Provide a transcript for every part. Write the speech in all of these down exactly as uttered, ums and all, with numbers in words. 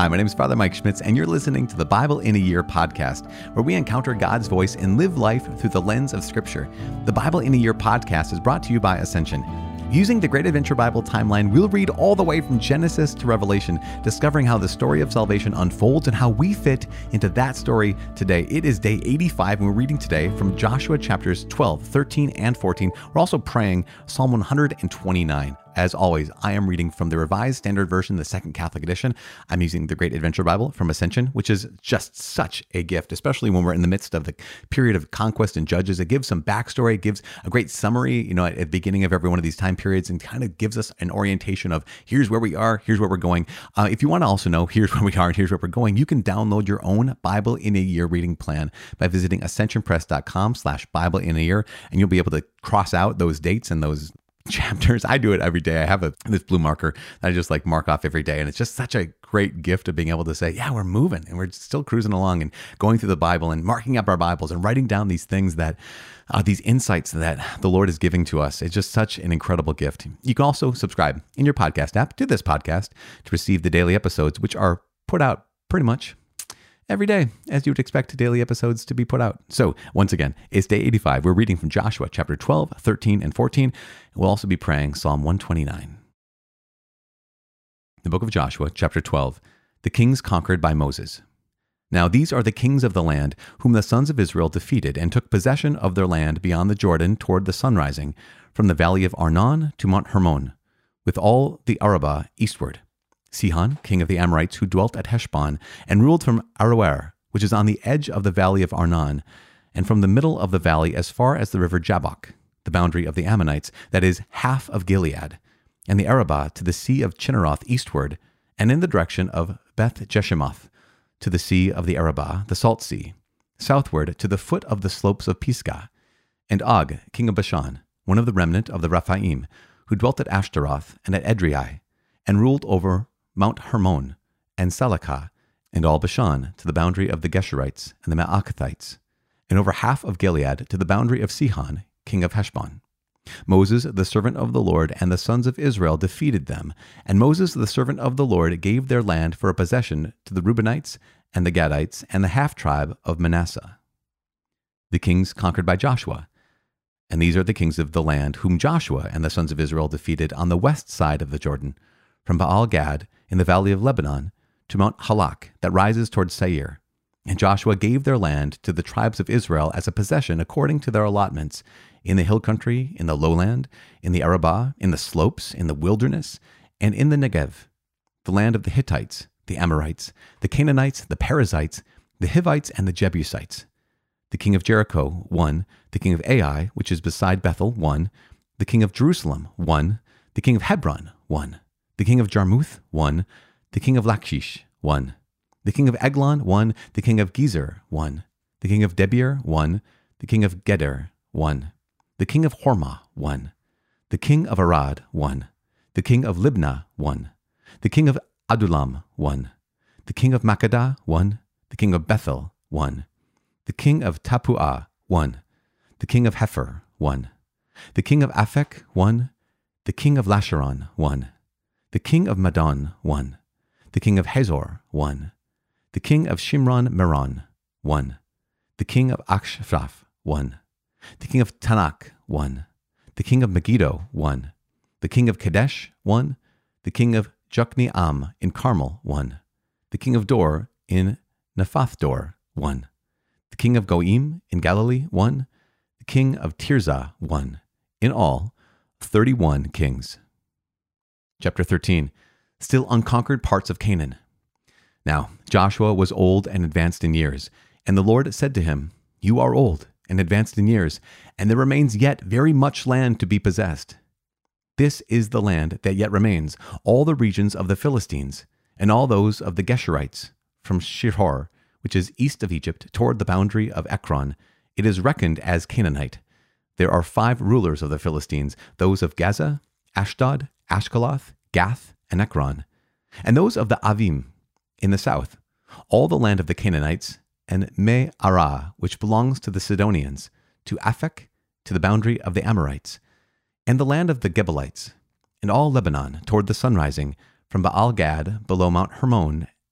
Hi, my name is Father Mike Schmitz, and you're listening to the Bible in a Year podcast, where we encounter God's voice and live life through the lens of Scripture. The Bible in a Year podcast is brought to you by Ascension. Using the Great Adventure Bible timeline, we'll read all the way from Genesis to Revelation, discovering how the story of salvation unfolds and how we fit into that story today. It is day eighty-five, and we're reading today from Joshua chapters twelve, thirteen, and fourteen. We're also praying Psalm one hundred twenty-nine. As always, I am reading from the Revised Standard Version, the Second Catholic Edition. I'm using the Great Adventure Bible from Ascension, which is just such a gift, especially when we're in the midst of the period of conquest and Judges. It gives some backstory, it gives a great summary, you know, at the beginning of every one of these time periods, and kind of gives us an orientation of here's where we are, here's where we're going. Uh, if you want to also know here's where we are and here's where we're going, you can download your own Bible in a Year reading plan by visiting ascensionpress.com slash Bible in a Year, and you'll be able to cross out those dates and those chapters. I do it every day. I have a this blue marker that I just like mark off every day. And it's just such a great gift of being able to say, yeah, we're moving and we're still cruising along and going through the Bible and marking up our Bibles and writing down these things that, uh, these insights that the Lord is giving to us. It's just such an incredible gift. You can also subscribe in your podcast app to this podcast to receive the daily episodes, which are put out pretty much every day, as you would expect daily episodes to be put out. So once again, it's day eighty-five. We're reading from Joshua chapter twelve, thirteen, and fourteen. We'll also be praying Psalm one twenty-nine. The book of Joshua, chapter twelve, the kings conquered by Moses. Now these are the kings of the land whom the sons of Israel defeated and took possession of their land beyond the Jordan toward the sunrising, from the valley of Arnon to Mount Hermon, with all the Arabah eastward. Sihon, king of the Amorites, who dwelt at Heshbon, and ruled from Aroer, which is on the edge of the valley of Arnon, and from the middle of the valley as far as the river Jabbok, the boundary of the Ammonites, that is, half of Gilead, and the Arabah to the sea of Chinneroth eastward, and in the direction of Beth Jeshimoth, to the sea of the Arabah, the salt sea, southward to the foot of the slopes of Pisgah, and Og, king of Bashan, one of the remnant of the Rephaim, who dwelt at Ashtaroth and at Edrei, and ruled over Mount Hermon, and Salakah, and all Bashan, to the boundary of the Geshurites and the Maacathites, and over half of Gilead to the boundary of Sihon, king of Heshbon. Moses, the servant of the Lord, and the sons of Israel defeated them, and Moses, the servant of the Lord, gave their land for a possession to the Reubenites and the Gadites and the half-tribe of Manasseh. The kings conquered by Joshua. And these are the kings of the land whom Joshua and the sons of Israel defeated on the west side of the Jordan, from Baal-Gad in the valley of Lebanon to Mount Halak that rises toward Seir. And Joshua gave their land to the tribes of Israel as a possession according to their allotments, in the hill country, in the lowland, in the Arabah, in the slopes, in the wilderness, and in the Negev, the land of the Hittites, the Amorites, the Canaanites, the Perizzites, the Hivites, and the Jebusites. The king of Jericho, one. The king of Ai, which is beside Bethel, one. The king of Jerusalem, one. The king of Hebron, one. The king of Jarmuth, one. The king of Lachish, one. The king of Eglon, one. The king of Gezer, one. The king of Debir, one. The king of Geder, one. The king of Hormah, one. The king of Arad, one. The king of Libnah, one. The king of Adullam, one. The king of Makkedah, one. The king of Bethel, one. The king of Tappuah, one. The king of Hepher, one. The king of Aphek, one. The king of Lasharon, one. The king of Madon, one. The king of Hazor, one. The king of Shimron Meron, one. The king of Akshaph, one. The king of Tanakh, one. The king of Megiddo, one. The king of Kadesh, one. The king of Jokneam in Carmel, one. The king of Dor in Nephath-dor, one. The king of Goim in Galilee, one. The king of Tirzah, one. In all, thirty-one kings. Chapter thirteen, still unconquered parts of Canaan. Now Joshua was old and advanced in years, and the Lord said to him, You are old and advanced in years, and there remains yet very much land to be possessed. This is the land that yet remains, all the regions of the Philistines, and all those of the Geshurites, from Shihor, which is east of Egypt, toward the boundary of Ekron. It is reckoned as Canaanite. There are five rulers of the Philistines, those of Gaza, Ashdod, Ashkaloth, Gath, and Ekron, and those of the Avim in the south, all the land of the Canaanites, and Me-arah, which belongs to the Sidonians, to Aphek, to the boundary of the Amorites, and the land of the Gebalites, and all Lebanon toward the sunrising, from Baal-Gad below Mount Hermon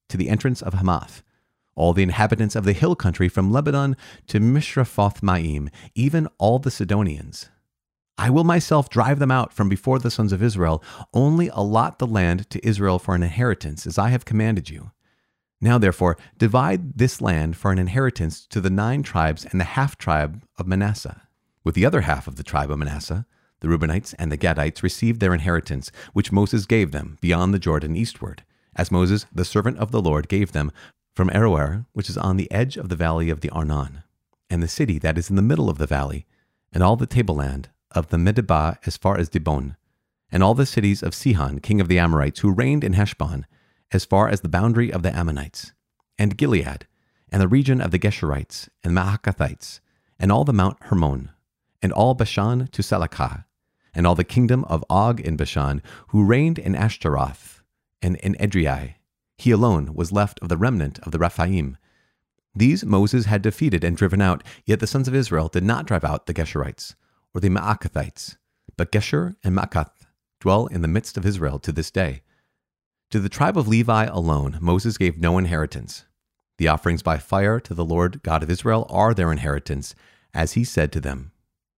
to the entrance of Hamath, all the inhabitants of the hill country from Lebanon to Mishrafoth Maim, even all the Sidonians. I will myself drive them out from before the sons of Israel, only allot the land to Israel for an inheritance, as I have commanded you. Now therefore, divide this land for an inheritance to the nine tribes and the half-tribe of Manasseh. With the other half of the tribe of Manasseh, the Reubenites and the Gadites received their inheritance, which Moses gave them beyond the Jordan eastward, as Moses, the servant of the Lord, gave them from Aroer, which is on the edge of the valley of the Arnon, and the city that is in the middle of the valley, and all the tableland of the Medeba as far as Dibon, and all the cities of Sihon, king of the Amorites, who reigned in Heshbon, as far as the boundary of the Ammonites, and Gilead, and the region of the Geshurites, and Maacathites, and all the Mount Hermon, and all Bashan to Salakah, and all the kingdom of Og in Bashan, who reigned in Ashtaroth, and in Edrei. He alone was left of the remnant of the Rephaim. These Moses had defeated and driven out, yet the sons of Israel did not drive out the Geshurites, or the Maacathites, but Geshur and Maacath dwell in the midst of Israel to this day. To the tribe of Levi alone Moses gave no inheritance. The offerings by fire to the Lord God of Israel are their inheritance, as he said to them.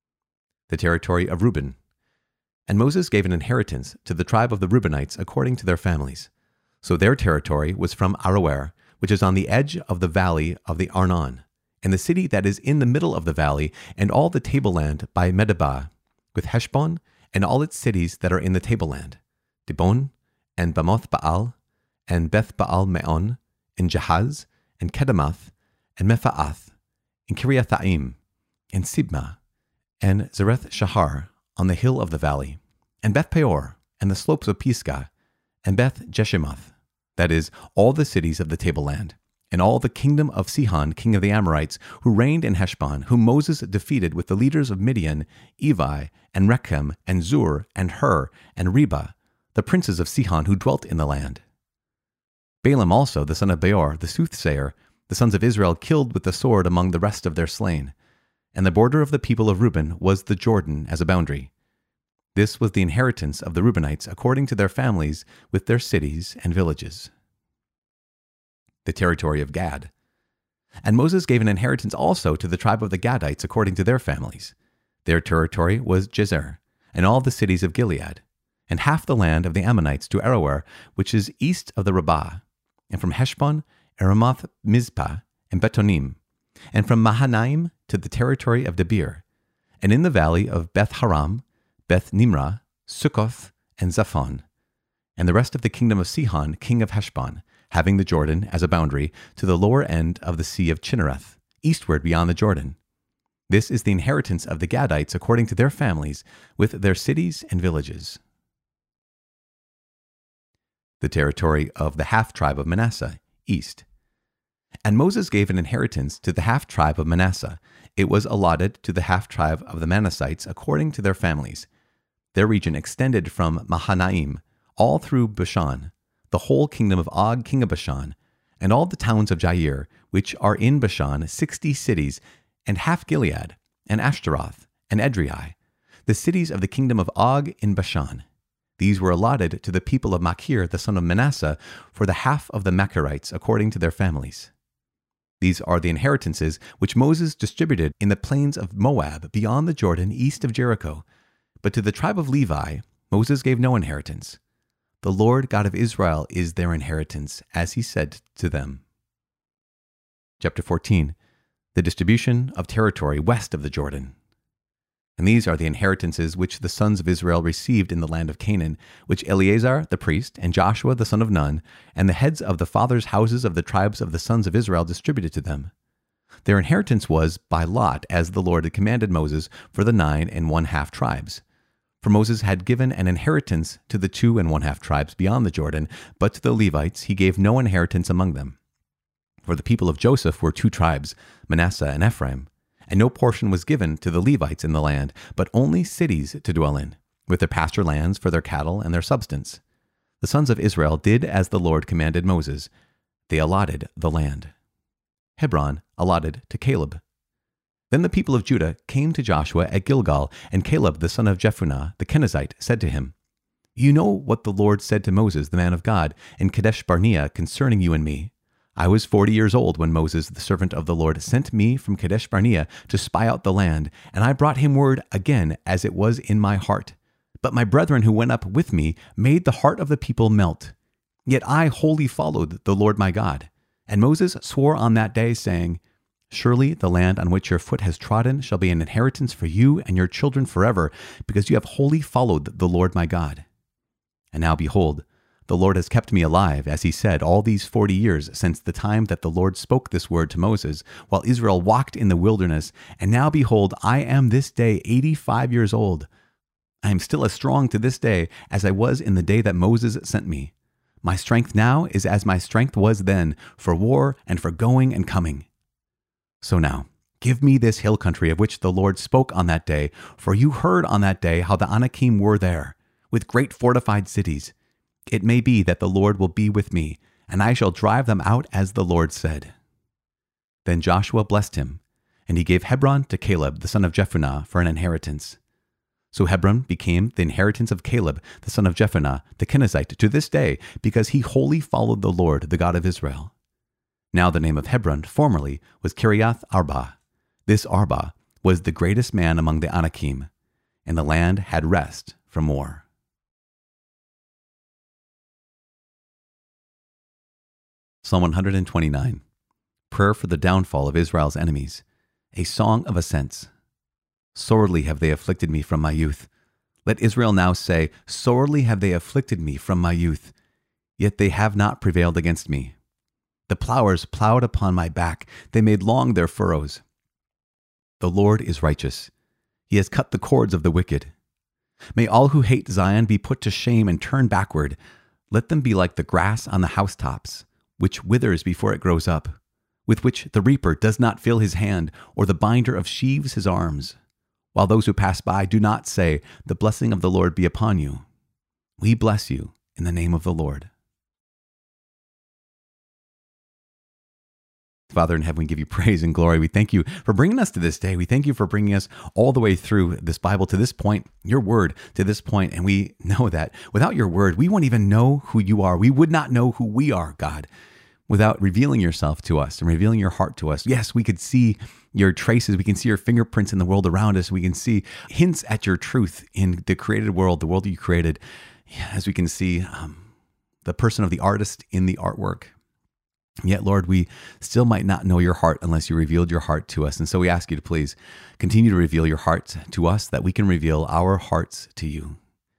The territory of Reuben. And Moses gave an inheritance to the tribe of the Reubenites according to their families. So their territory was from Aroer, which is on the edge of the valley of the Arnon, and the city that is in the middle of the valley, and all the tableland by Medeba, with Heshbon, and all its cities that are in the tableland, Dibon, and Bamoth Baal, and Beth Baal Meon, and Jahaz, and Kedemoth, and Mephaath, and Kiriathaim, and Sibmah, and Zareth Shahar, on the hill of the valley, and Beth Peor, and the slopes of Pisgah, and Beth Jeshimoth, that is, all the cities of the tableland, and all the kingdom of Sihon, king of the Amorites, who reigned in Heshbon, whom Moses defeated with the leaders of Midian, Evi, and Rechem, and Zur, and Hur, and Reba, the princes of Sihon who dwelt in the land. Balaam also, the son of Beor, the soothsayer, the sons of Israel killed with the sword among the rest of their slain. And the border of the people of Reuben was the Jordan as a boundary. This was the inheritance of the Reubenites according to their families with their cities and villages. The territory of Gad. And Moses gave an inheritance also to the tribe of the Gadites according to their families. Their territory was Jezer, and all the cities of Gilead, and half the land of the Ammonites to Aroer, which is east of the Rabbah, and from Heshbon, Aramoth Mizpah, and Betonim, and from Mahanaim to the territory of Debir, and in the valley of Beth Haram, Beth Nimrah, Sukkoth, and Zaphon, and the rest of the kingdom of Sihon, king of Heshbon, having the Jordan as a boundary to the lower end of the sea of Chinnereth, eastward beyond the Jordan. This is the inheritance of the Gadites according to their families, with their cities and villages. The territory of the half-tribe of Manasseh, east. And Moses gave an inheritance to the half-tribe of Manasseh. It was allotted to the half-tribe of the Manassites according to their families. Their region extended from Mahanaim, all through Bashan, the whole kingdom of Og, king of Bashan, and all the towns of Jair, which are in Bashan, sixty cities, and half Gilead, and Ashtaroth, and Edrei, the cities of the kingdom of Og in Bashan. These were allotted to the people of Machir, the son of Manasseh, for the half of the Machirites according to their families. These are the inheritances which Moses distributed in the plains of Moab beyond the Jordan east of Jericho. But to the tribe of Levi, Moses gave no inheritance. The Lord God of Israel is their inheritance, as he said to them. Chapter fourteen. The distribution of territory west of the Jordan. And these are the inheritances which the sons of Israel received in the land of Canaan, which Eleazar the priest, and Joshua the son of Nun, and the heads of the fathers' houses of the tribes of the sons of Israel distributed to them. Their inheritance was by lot, as the Lord had commanded Moses, for the nine and one-half tribes. For Moses had given an inheritance to the two and one-half tribes beyond the Jordan, but to the Levites he gave no inheritance among them. For the people of Joseph were two tribes, Manasseh and Ephraim, and no portion was given to the Levites in the land, but only cities to dwell in, with their pasture lands for their cattle and their substance. The sons of Israel did as the Lord commanded Moses. They allotted the land. Hebron allotted to Caleb. Then the people of Judah came to Joshua at Gilgal, and Caleb the son of Jephunneh the Kenizzite said to him, You know what the Lord said to Moses, the man of God, in Kadesh Barnea concerning you and me. I was forty years old when Moses, the servant of the Lord, sent me from Kadesh Barnea to spy out the land, and I brought him word again as it was in my heart. But my brethren who went up with me made the heart of the people melt. Yet I wholly followed the Lord my God. And Moses swore on that day, saying, Surely the land on which your foot has trodden shall be an inheritance for you and your children forever, because you have wholly followed the Lord my God. And now behold, the Lord has kept me alive, as he said, all these forty years since the time that the Lord spoke this word to Moses, while Israel walked in the wilderness. And now behold, I am this day eighty-five years old. I am still as strong to this day as I was in the day that Moses sent me. My strength now is as my strength was then, for war and for going and coming. So now, give me this hill country of which the Lord spoke on that day, for you heard on that day how the Anakim were there, with great fortified cities. It may be that the Lord will be with me, and I shall drive them out as the Lord said. Then Joshua blessed him, and he gave Hebron to Caleb, the son of Jephunneh, for an inheritance. So Hebron became the inheritance of Caleb, the son of Jephunneh, the Kenizzite, to this day, because he wholly followed the Lord, the God of Israel. Now the name of Hebron formerly was Kiriath Arba. This Arba was the greatest man among the Anakim, and the land had rest from war. Psalm one hundred twenty-nine, Prayer for the downfall of Israel's enemies, a song of ascents. Sorely have they afflicted me from my youth. Let Israel now say, Sorely have they afflicted me from my youth, yet they have not prevailed against me. The plowers plowed upon my back, they made long their furrows. The Lord is righteous. He has cut the cords of the wicked. May all who hate Zion be put to shame and turn backward. Let them be like the grass on the housetops, which withers before it grows up, with which the reaper does not fill his hand, or the binder of sheaves his arms. While those who pass by do not say, The blessing of the Lord be upon you. We bless you in the name of the Lord. Father in heaven, we give you praise and glory. We thank you for bringing us to this day. We thank you for bringing us all the way through this Bible to this point, your word to this point. And we know that without your word, we won't even know who you are. We would not know who we are, God, without revealing yourself to us and revealing your heart to us. Yes, we could see your traces. We can see your fingerprints in the world around us. We can see hints at your truth in the created world, the world that you created, as we can see um, the person of the artist in the artwork. Yet, Lord, we still might not know your heart unless you revealed your heart to us. And so we ask you to please continue to reveal your heart to us, that we can reveal our hearts to you.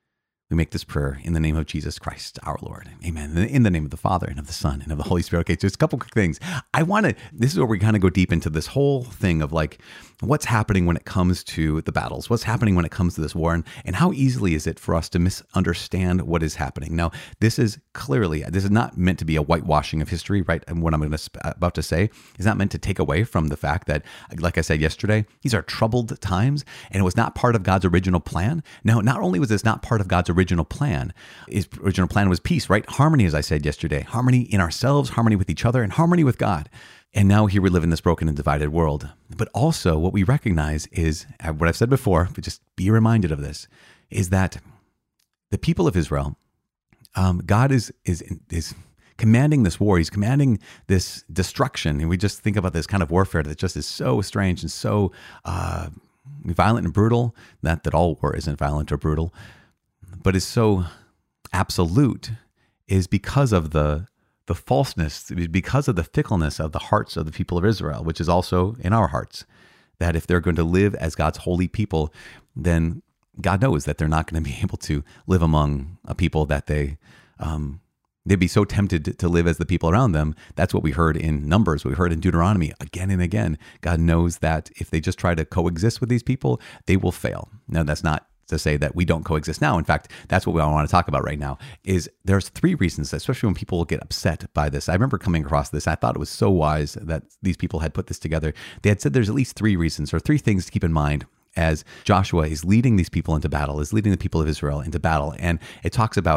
We make this prayer in the name of Jesus Christ, our Lord. Amen. In the name of the Father, and of the Son, and of the Holy Spirit. Okay, just a couple quick things. I want to, this is where we kind of go deep into this whole thing of like, what's happening when it comes to the battles? What's happening when it comes to this war? And, and how easily is it for us to misunderstand what is happening? Now, this is clearly, this is not meant to be a whitewashing of history, right? And what I'm going to, about to say is not meant to take away from the fact that, like I said yesterday, these are troubled times, and it was not part of God's original plan. Now, not only was this not part of God's original original plan. His original plan was peace, right? Harmony, as I said yesterday, harmony in ourselves, harmony with each other, and harmony with God. And now here we live in this broken and divided world. But also what we recognize is, what I've said before, but just be reminded of this, is that the people of Israel, um, God is is is commanding this war. He's commanding this destruction. And we just think about this kind of warfare that just is so strange and so uh, violent and brutal. Not that all war isn't violent or brutal, but is so absolute, is because of the the falseness, because of the fickleness of the hearts of the people of Israel, which is also in our hearts, that if they're going to live as God's holy people, then God knows that they're not going to be able to live among a people that they, um, they'd be so tempted to live as the people around them. That's what we heard in Numbers, what we heard in Deuteronomy again and again. God knows that if they just try to coexist with these people, they will fail. Now, that's not to say that we don't coexist now. In fact, that's what we all want to talk about right now, is there's three reasons, especially when people get upset by this. I remember coming across this. I thought it was so wise that these people had put this together. They had said there's at least three reasons or three things to keep in mind as Joshua is leading these people into battle, is leading the people of Israel into battle. And it talks about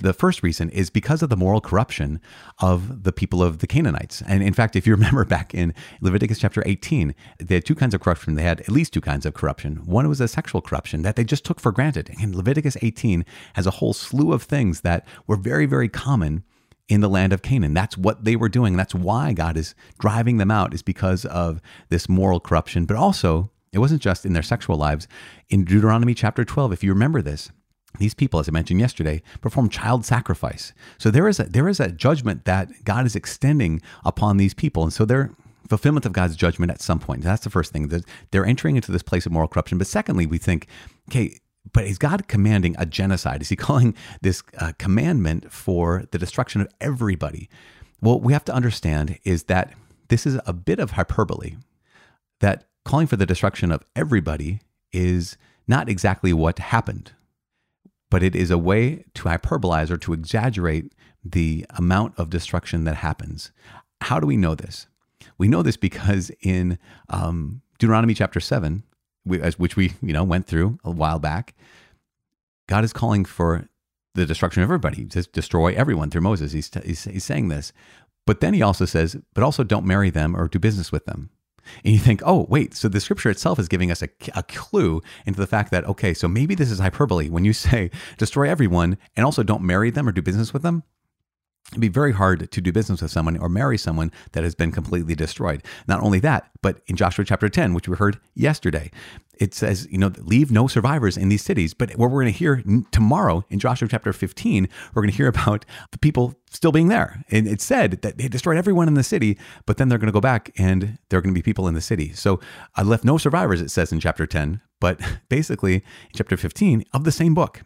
The first reason is because of the moral corruption of the people of the Canaanites. And in fact, if you remember back in Leviticus chapter eighteen, they had two kinds of corruption. They had at least two kinds of corruption. One was a sexual corruption that they just took for granted. And Leviticus eighteen has a whole slew of things that were very, very common in the land of Canaan. That's what they were doing. That's why God is driving them out, is because of this moral corruption. But also, it wasn't just in their sexual lives. In Deuteronomy chapter twelve, if you remember this, these people, as I mentioned yesterday, perform child sacrifice. So there is a there is a judgment that God is extending upon these people. And so they're fulfillment of God's judgment at some point. That's the first thing. They're entering into this place of moral corruption. But secondly, we think, okay, but is God commanding a genocide? Is he calling this uh, commandment for the destruction of everybody? Well, what we have to understand is that this is a bit of hyperbole, that calling for the destruction of everybody is not exactly what happened, but it is a way to hyperbolize or to exaggerate the amount of destruction that happens. How do we know this? We know this because in um, Deuteronomy chapter seven, which we you know went through a while back, God is calling for the destruction of everybody, to destroy everyone through Moses. He's, he's, he's saying this. But then he also says, but also don't marry them or do business with them. And you think, oh, wait, so the scripture itself is giving us a, a clue into the fact that, okay, so maybe this is hyperbole. When you say destroy everyone and also don't marry them or do business with them, it'd be very hard to do business with someone or marry someone that has been completely destroyed. Not only that, but in Joshua chapter ten, which we heard yesterday, it says, you know, leave no survivors in these cities. But what we're going to hear tomorrow in Joshua chapter fifteen, we're going to hear about the people still being there. And it said that they destroyed everyone in the city, but then they're going to go back and there are going to be people in the city. So I left no survivors, it says in chapter ten, but basically in chapter fifteen of the same book,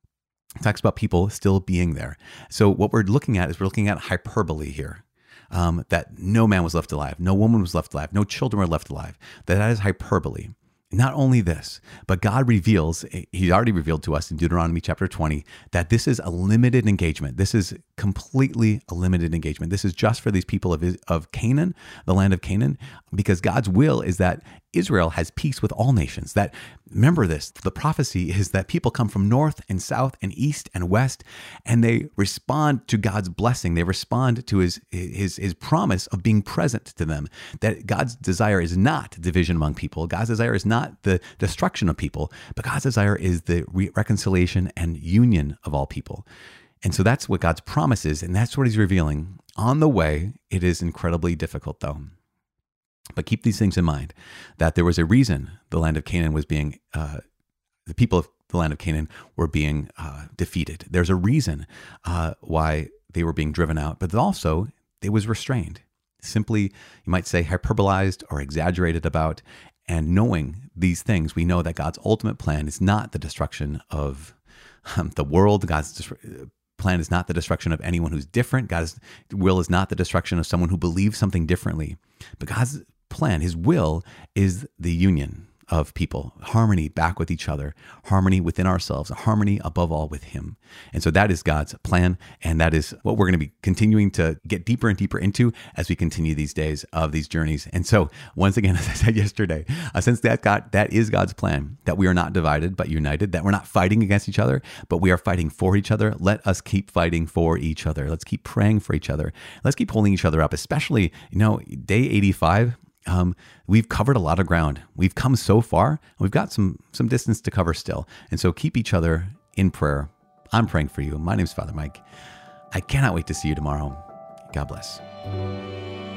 it talks about people still being there. So what we're looking at is we're looking at hyperbole here, um, that no man was left alive, no woman was left alive, no children were left alive. That that is hyperbole. Not only this, but God reveals, he already revealed to us in Deuteronomy chapter twenty, that this is a limited engagement. This is completely a limited engagement. This is just for these people of, of Canaan, the land of Canaan, because God's will is that Israel has peace with all nations. That, remember this, the prophecy is that people come from north and south and east and west, and they respond to God's blessing. They respond to his, his, his promise of being present to them. That God's desire is not division among people. God's desire is not the destruction of people, but God's desire is the re- reconciliation and union of all people. And so that's what God's promise is, and that's what he's revealing. On the way, it is incredibly difficult though. But keep these things in mind, that there was a reason the land of Canaan was being, uh, the people of the land of Canaan were being uh, defeated. There's a reason uh, why they were being driven out, but also it was restrained. Simply, you might say, hyperbolized or exaggerated about. And knowing these things, we know that God's ultimate plan is not the destruction of um, the world. God's dis- plan is not the destruction of anyone who's different. God's will is not the destruction of someone who believes something differently. But God's plan, his will, is the union of people, harmony back with each other, harmony within ourselves, harmony above all with him. And so that is God's plan. And that is what we're going to be continuing to get deeper and deeper into as we continue these days of these journeys. And so once again, as I said yesterday, uh, since that God, that is God's plan, that we are not divided, but united, that we're not fighting against each other, but we are fighting for each other. Let us keep fighting for each other. Let's keep praying for each other. Let's keep holding each other up, especially, you know, day eighty-five. Um, we've covered a lot of ground. We've come so far. We've got some some distance to cover still. And so keep each other in prayer. I'm praying for you. My name's Father Mike. I cannot wait to see you tomorrow. God bless.